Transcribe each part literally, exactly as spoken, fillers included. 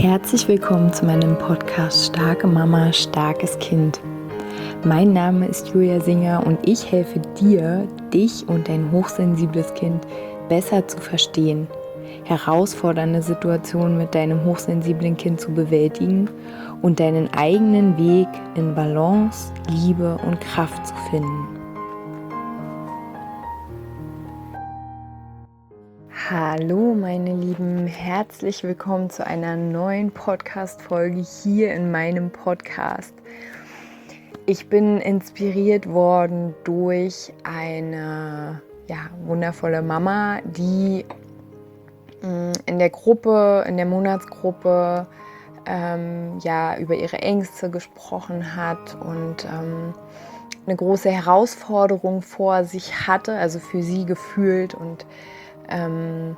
Herzlich willkommen zu meinem Podcast Starke Mama, starkes Kind. Mein Name ist Julia Singer und ich helfe dir, dich und dein hochsensibles Kind besser zu verstehen, herausfordernde Situationen mit deinem hochsensiblen Kind zu bewältigen und deinen eigenen Weg in Balance, Liebe und Kraft zu finden. Hallo meine Lieben, herzlich willkommen zu einer neuen Podcast-Folge hier in meinem Podcast. Ich bin inspiriert worden durch eine ja, wundervolle Mama, die mh, in der Gruppe, in der Monatsgruppe ähm, ja, über ihre Ängste gesprochen hat und ähm, eine große Herausforderung vor sich hatte, also für sie gefühlt. Und Ähm,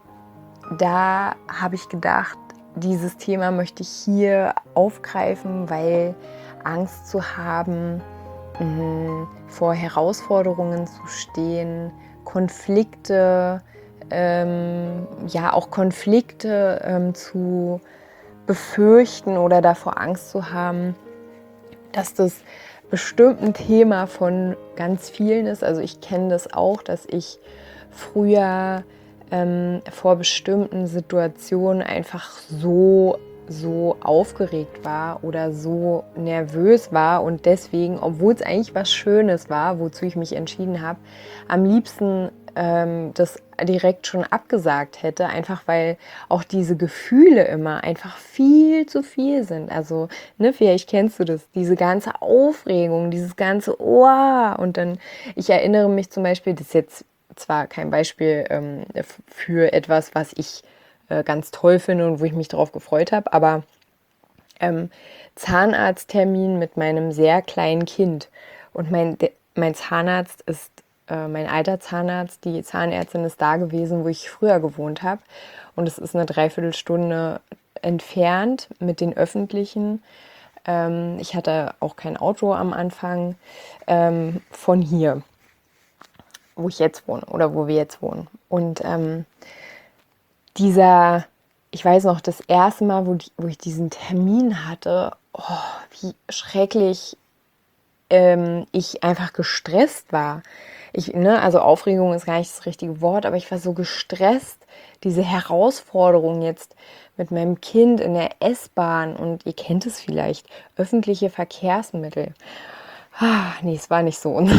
da habe ich gedacht, dieses Thema möchte ich hier aufgreifen, weil Angst zu haben, mh, vor Herausforderungen zu stehen, Konflikte, ähm, ja auch Konflikte ähm, zu befürchten oder davor Angst zu haben, dass das bestimmt ein Thema von ganz vielen ist. Also ich kenne das auch, dass ich früher ähm, vor bestimmten Situationen einfach so, so aufgeregt war oder so nervös war und deswegen, obwohl es eigentlich was Schönes war, wozu ich mich entschieden habe, am liebsten ähm, das direkt schon abgesagt hätte, einfach weil auch diese Gefühle immer einfach viel zu viel sind. Also, ne, vielleicht kennst du das, diese ganze Aufregung, dieses ganze Ohr und dann, ich erinnere mich zum Beispiel, das ist jetzt zwar kein Beispiel ähm, für etwas, was ich äh, ganz toll finde und wo ich mich darauf gefreut habe, aber ähm, Zahnarzttermin mit meinem sehr kleinen Kind. Und mein, de, mein Zahnarzt ist, äh, mein alter Zahnarzt, die Zahnärztin ist da gewesen, wo ich früher gewohnt habe. Und es ist eine Dreiviertelstunde entfernt mit den öffentlichen. Ähm, ich hatte auch kein Auto am Anfang ähm, von hier, wo ich jetzt wohne oder wo wir jetzt wohnen. Und ähm, dieser, ich weiß noch, das erste Mal, wo, die, wo ich diesen Termin hatte, oh, wie schrecklich ähm, ich einfach gestresst war. Ich, ne, also Aufregung ist gar nicht das richtige Wort, aber ich war so gestresst, diese Herausforderung jetzt mit meinem Kind in der S-Bahn und ihr kennt es vielleicht, öffentliche Verkehrsmittel. Ah, nee, es war nicht so.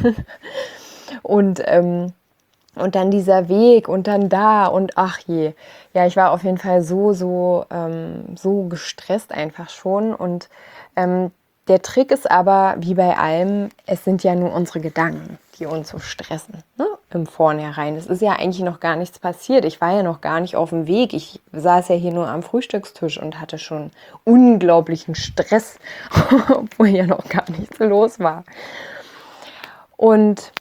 Und, ähm, und dann dieser Weg und dann da und ach je. Ja, ich war auf jeden Fall so, so, ähm, so gestresst einfach schon. Und ähm, der Trick ist aber, wie bei allem, es sind ja nur unsere Gedanken, die uns so stressen, ne? Im Vornherein. Es ist ja eigentlich noch gar nichts passiert. Ich war ja noch gar nicht auf dem Weg. Ich saß ja hier nur am Frühstückstisch und hatte schon unglaublichen Stress, obwohl ja noch gar nichts los war. Und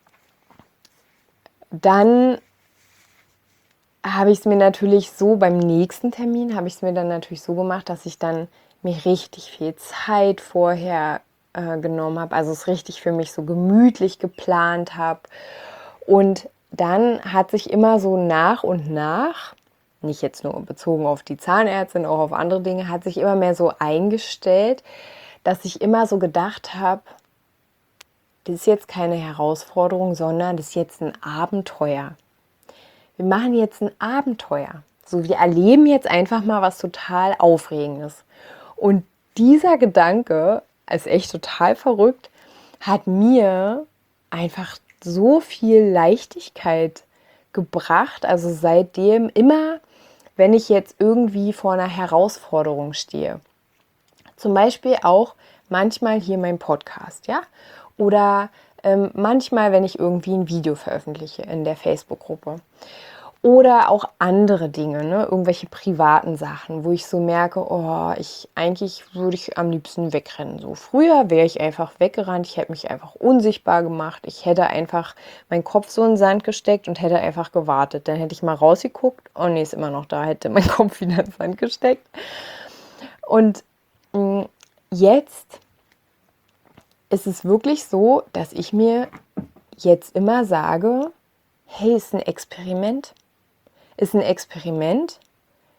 dann habe ich es mir natürlich so, beim nächsten Termin habe ich es mir dann natürlich so gemacht, dass ich dann mir richtig viel Zeit vorher äh, genommen habe, also es richtig für mich so gemütlich geplant habe. Und dann hat sich immer so nach und nach, nicht jetzt nur bezogen auf die Zahnärztin, auch auf andere Dinge, hat sich immer mehr so eingestellt, dass ich immer so gedacht habe, das ist jetzt keine Herausforderung, sondern das ist jetzt ein Abenteuer. Wir machen jetzt ein Abenteuer. So, wir erleben jetzt einfach mal was total Aufregendes. Und dieser Gedanke, ist echt total verrückt, hat mir einfach so viel Leichtigkeit gebracht. Also seitdem immer, wenn ich jetzt irgendwie vor einer Herausforderung stehe. Zum Beispiel auch manchmal hier mein Podcast, ja? Oder ähm, manchmal, wenn ich irgendwie ein Video veröffentliche in der Facebook-Gruppe. Oder auch andere Dinge, ne? Irgendwelche privaten Sachen, wo ich so merke, oh, ich eigentlich würde ich am liebsten wegrennen. So früher wäre ich einfach weggerannt, ich hätte mich einfach unsichtbar gemacht, ich hätte einfach meinen Kopf so in den Sand gesteckt und hätte einfach gewartet. Dann hätte ich mal rausgeguckt, oh nee, ist immer noch da, hätte mein Kopf wieder in den Sand gesteckt. Und mh, jetzt ist es wirklich so, dass ich mir jetzt immer sage, hey, ist ein Experiment. Ist ein Experiment.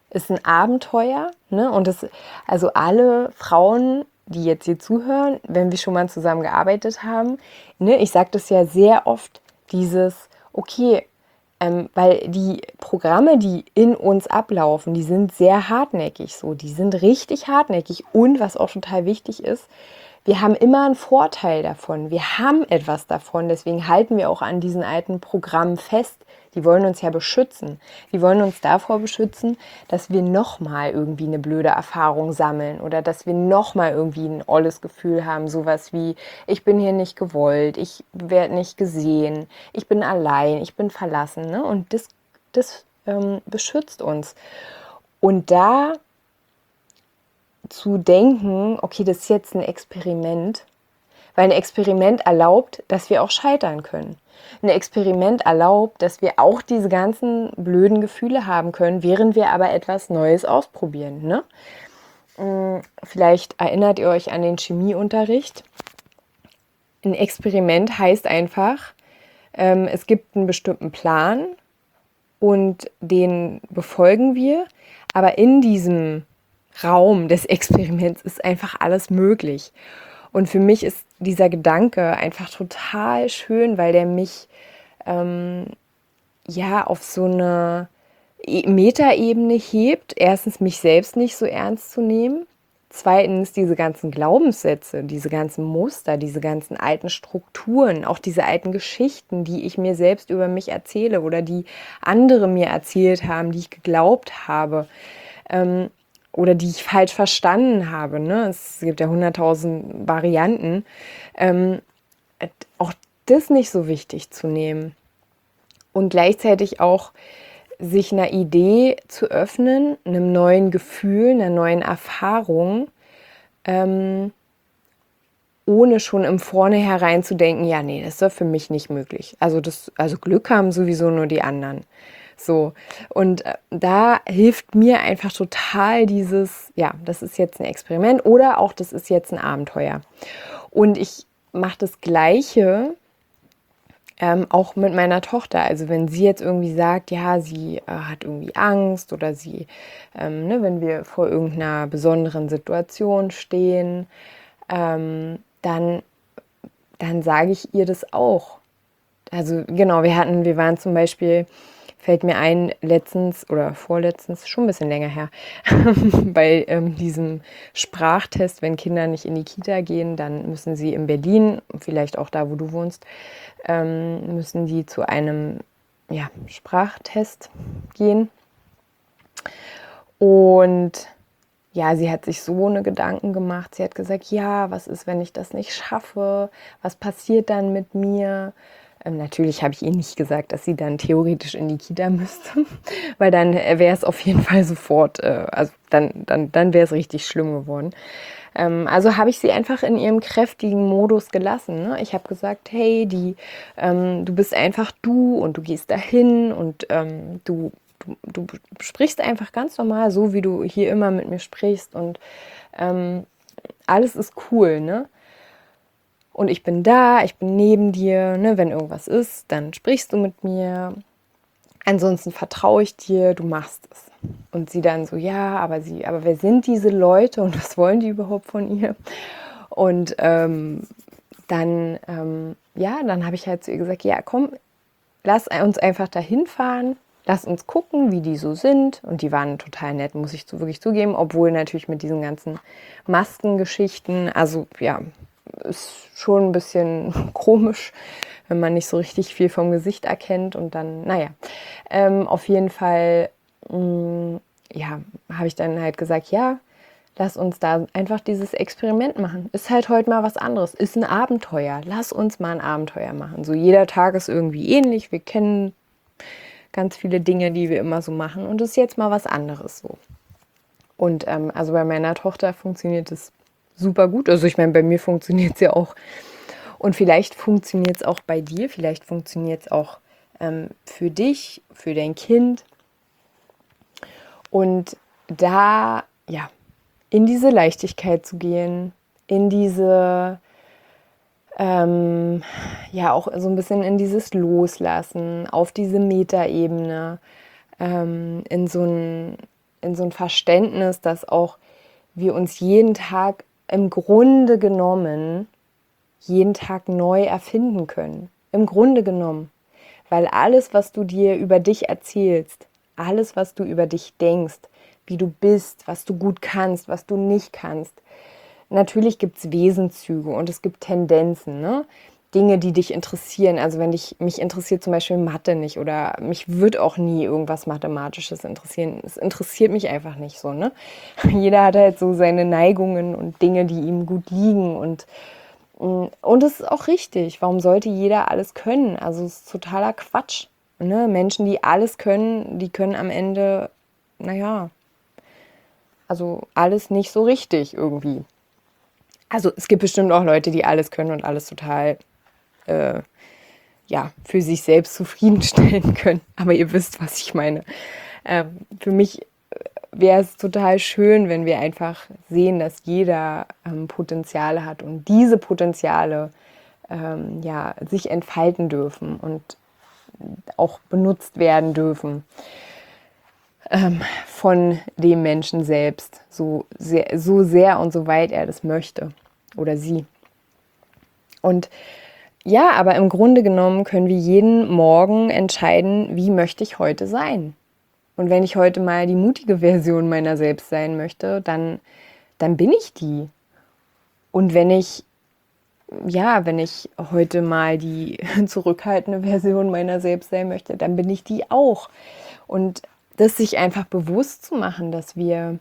ist ein Abenteuer, ne? Und das, also alle Frauen, die jetzt hier zuhören, wenn wir schon mal zusammen gearbeitet haben, ne, ich sage das ja sehr oft, dieses, okay, ähm, weil die Programme, die in uns ablaufen, die sind sehr hartnäckig so, die sind richtig hartnäckig und was auch total wichtig ist, wir haben immer einen Vorteil davon, wir haben etwas davon, deswegen halten wir auch an diesen alten Programmen fest. Die wollen uns ja beschützen. Die wollen uns davor beschützen, dass wir nochmal irgendwie eine blöde Erfahrung sammeln oder dass wir nochmal irgendwie ein olles Gefühl haben, sowas wie, ich bin hier nicht gewollt, ich werde nicht gesehen, ich bin allein, ich bin verlassen. Ne? Und das, das ähm, beschützt uns. Und da zu denken, okay, das ist jetzt ein Experiment, weil ein Experiment erlaubt, dass wir auch scheitern können. Ein Experiment erlaubt, dass wir auch diese ganzen blöden Gefühle haben können, während wir aber etwas Neues ausprobieren. Ne? Vielleicht erinnert ihr euch an den Chemieunterricht. Ein Experiment heißt einfach, ähm, es gibt einen bestimmten Plan und den befolgen wir, aber in diesem Raum des Experiments ist einfach alles möglich. Und für mich ist dieser Gedanke einfach total schön, weil der mich ähm, ja auf so eine Metaebene hebt. Erstens, mich selbst nicht so ernst zu nehmen. Zweitens, diese ganzen Glaubenssätze, diese ganzen Muster, diese ganzen alten Strukturen, auch diese alten Geschichten, die ich mir selbst über mich erzähle oder die andere mir erzählt haben, die ich geglaubt habe. Ähm, oder die ich falsch verstanden habe. Ne? Es gibt ja hunderttausend Varianten. Ähm, auch das nicht so wichtig zu nehmen. Und gleichzeitig auch sich einer Idee zu öffnen, einem neuen Gefühl, einer neuen Erfahrung, ähm, ohne schon im Vornherein zu denken, ja, nee, das ist doch für mich nicht möglich. Also, das, also Glück haben sowieso nur die anderen. So, und äh, da hilft mir einfach total dieses, ja, das ist jetzt ein Experiment oder auch das ist jetzt ein Abenteuer. Und ich mache das Gleiche ähm, auch mit meiner Tochter. Also wenn sie jetzt irgendwie sagt, ja, sie äh, hat irgendwie Angst oder sie, ähm, ne, wenn wir vor irgendeiner besonderen Situation stehen, ähm, dann, dann sage ich ihr das auch. Also genau, wir hatten, wir waren zum Beispiel, fällt mir ein, letztens oder vorletztens, schon ein bisschen länger her, bei ähm, diesem Sprachtest, wenn Kinder nicht in die Kita gehen, dann müssen sie in Berlin, vielleicht auch da, wo du wohnst, ähm, müssen die zu einem ja, Sprachtest gehen. Und ja, sie hat sich so eine Gedanken gemacht. Sie hat gesagt, ja, was ist, wenn ich das nicht schaffe? Was passiert dann mit mir? Ähm, natürlich habe ich ihr nicht gesagt, dass sie dann theoretisch in die Kita müsste, weil dann wäre es auf jeden Fall sofort, äh, also dann, dann, dann wäre es richtig schlimm geworden. Ähm, also habe ich sie einfach in ihrem kräftigen Modus gelassen. Ne? Ich habe gesagt, hey, die, ähm, du bist einfach du und du gehst dahin und ähm, du, du, du sprichst einfach ganz normal, so wie du hier immer mit mir sprichst und ähm, alles ist cool, ne? Und ich bin da, ich bin neben dir, ne? Wenn irgendwas ist, dann sprichst du mit mir. Ansonsten vertraue ich dir, du machst es. Und sie dann so, ja, aber sie, aber wer sind diese Leute und was wollen die überhaupt von ihr? Und ähm, dann, ähm, ja, dann habe ich halt zu ihr gesagt, ja, komm, lass uns einfach dahin fahren, lass uns gucken, wie die so sind. Und die waren total nett, muss ich zu, wirklich zugeben, obwohl natürlich mit diesen ganzen Maskengeschichten, also ja, ist schon ein bisschen komisch, wenn man nicht so richtig viel vom Gesicht erkennt und dann, naja, ähm, auf jeden Fall, mh, ja, habe ich dann halt gesagt, ja, lass uns da einfach dieses Experiment machen. Ist halt heute mal was anderes, ist ein Abenteuer. Lass uns mal ein Abenteuer machen. So jeder Tag ist irgendwie ähnlich, wir kennen ganz viele Dinge, die wir immer so machen und es ist jetzt mal was anderes so. Und ähm, also bei meiner Tochter funktioniert es super gut. Also ich meine, bei mir funktioniert es ja auch. Und vielleicht funktioniert es auch bei dir, vielleicht funktioniert es auch ähm, für dich, für dein Kind. Und da, ja, in diese Leichtigkeit zu gehen, in diese, ähm, ja, auch so ein bisschen in dieses Loslassen, auf diese Metaebene, ähm, in so ein in so ein Verständnis, dass auch wir uns jeden Tag im Grunde genommen jeden Tag neu erfinden können. Im Grunde genommen. Weil alles, was du dir über dich erzählst, alles, was du über dich denkst, wie du bist, was du gut kannst, was du nicht kannst, natürlich gibt es Wesenszüge und es gibt Tendenzen, ne? Dinge, die dich interessieren. Also wenn dich, mich interessiert zum Beispiel Mathe nicht oder mich wird auch nie irgendwas Mathematisches interessieren. Es interessiert mich einfach nicht so, ne? Jeder hat halt so seine Neigungen und Dinge, die ihm gut liegen und und es ist auch richtig. Warum sollte jeder alles können? Also es ist totaler Quatsch. Ne? Menschen, die alles können, die können am Ende, naja, also alles nicht so richtig irgendwie. Also es gibt bestimmt auch Leute, die alles können und alles total äh, ja, für sich selbst zufriedenstellen können. Aber ihr wisst, was ich meine. Ähm, für mich wäre es total schön, wenn wir einfach sehen, dass jeder ähm, Potenziale hat und diese Potenziale ähm, ja, sich entfalten dürfen und auch benutzt werden dürfen ähm, von dem Menschen selbst, so sehr, so sehr und so weit er das möchte oder sie. Und ja, aber im Grunde genommen können wir jeden Morgen entscheiden, wie möchte ich heute sein. Und wenn ich heute mal die mutige Version meiner selbst sein möchte, dann, dann bin ich die. Und wenn ich, ja, wenn ich heute mal die zurückhaltende Version meiner selbst sein möchte, dann bin ich die auch. Und das sich einfach bewusst zu machen, dass wir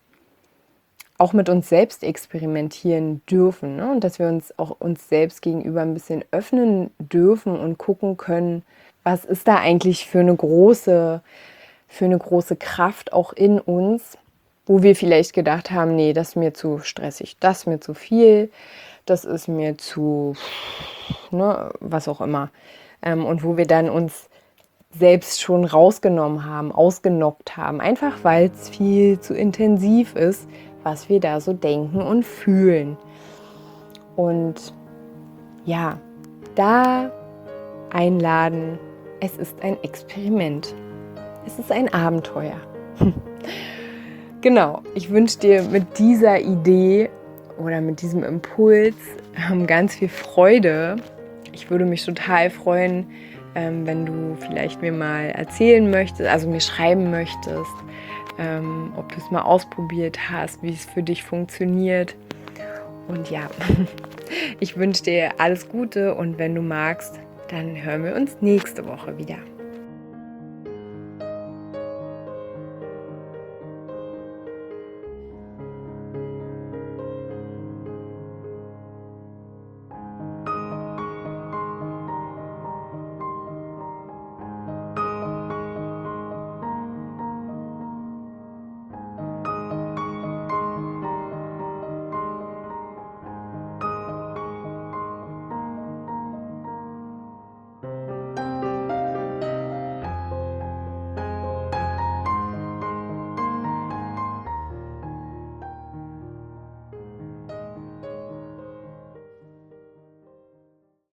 auch mit uns selbst experimentieren dürfen, ne? Und dass wir uns auch uns selbst gegenüber ein bisschen öffnen dürfen und gucken können, was ist da eigentlich für eine große für eine große Kraft auch in uns, wo wir vielleicht gedacht haben, nee, das ist mir zu stressig, das ist mir zu viel, das ist mir zu, ne, was auch immer. Ähm, und wo wir dann uns selbst schon rausgenommen haben, ausgenockt haben, einfach weil es viel zu intensiv ist, was wir da so denken und fühlen. Und ja, da einladen, es ist ein Experiment. Es ist ein Abenteuer. Genau, ich wünsche dir mit dieser Idee oder mit diesem Impuls ähm, ganz viel Freude. Ich würde mich total freuen, ähm, wenn du vielleicht mir mal erzählen möchtest, also mir schreiben möchtest, ähm, ob du es mal ausprobiert hast, wie es für dich funktioniert. Und ja, ich wünsche dir alles Gute und wenn du magst, dann hören wir uns nächste Woche wieder.